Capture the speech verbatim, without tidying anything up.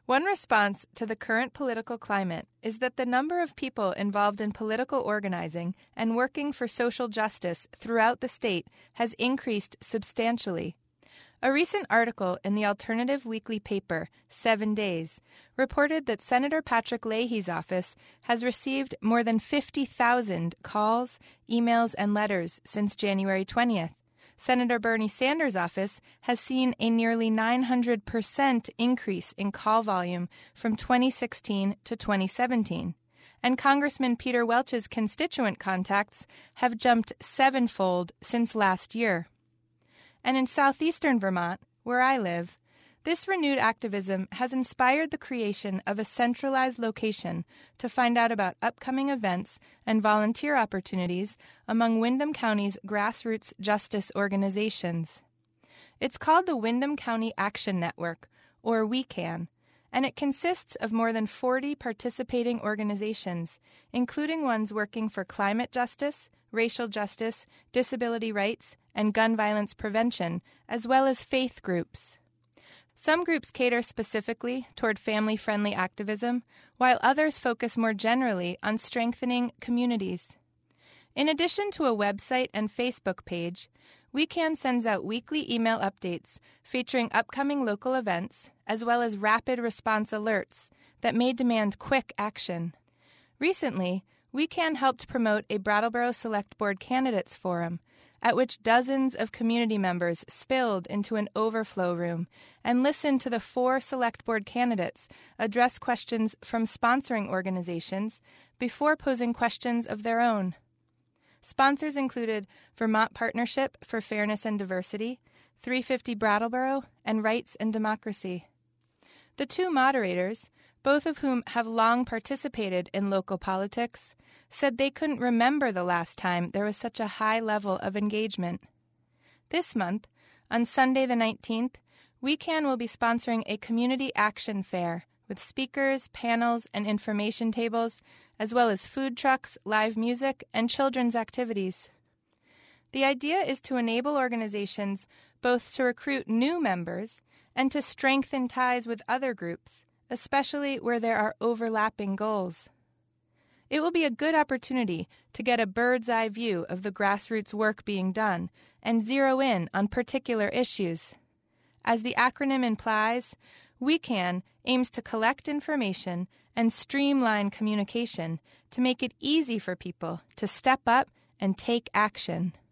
One response to the current political climate is that the number of people involved in political organizing and working for social justice throughout the state has increased substantially. A recent article in the alternative weekly paper, Seven Days, reported that Senator Patrick Leahy's office has received more than fifty thousand calls, emails, and letters since January twentieth. Senator Bernie Sanders' office has seen a nearly nine hundred percent increase in call volume from twenty sixteen to twenty seventeen. And Congressman Peter Welch's constituent contacts have jumped sevenfold since last year. And in southeastern Vermont, where I live, this renewed activism has inspired the creation of a centralized location to find out about upcoming events and volunteer opportunities among Windham County's grassroots justice organizations. It's called the Windham County Action Network, or WECAN, and it consists of more than forty participating organizations, including ones working for climate justice, racial justice, disability rights, and gun violence prevention, as well as faith groups. Some groups cater specifically toward family-friendly activism, while others focus more generally on strengthening communities. In addition to a website and Facebook page, WECAN sends out weekly email updates featuring upcoming local events, as well as rapid response alerts that may demand quick action. Recently, WECAN helped promote a Brattleboro Select Board Candidates Forum, at which dozens of community members spilled into an overflow room and listened to the four Select Board candidates address questions from sponsoring organizations before posing questions of their own. Sponsors included Vermont Partnership for Fairness and Diversity, three fifty Brattleboro, and Rights and Democracy. The two moderators, both of whom have long participated in local politics, said they couldn't remember the last time there was such a high level of engagement. This month, on Sunday the nineteenth, WECAN will be sponsoring a community action fair with speakers, panels, and information tables, as well as food trucks, live music, and children's activities. The idea is to enable organizations both to recruit new members and to strengthen ties with other groups, especially where there are overlapping goals. It will be a good opportunity to get a bird's-eye view of the grassroots work being done and zero in on particular issues. As the acronym implies, WECAN aims to collect information and streamline communication to make it easy for people to step up and take action.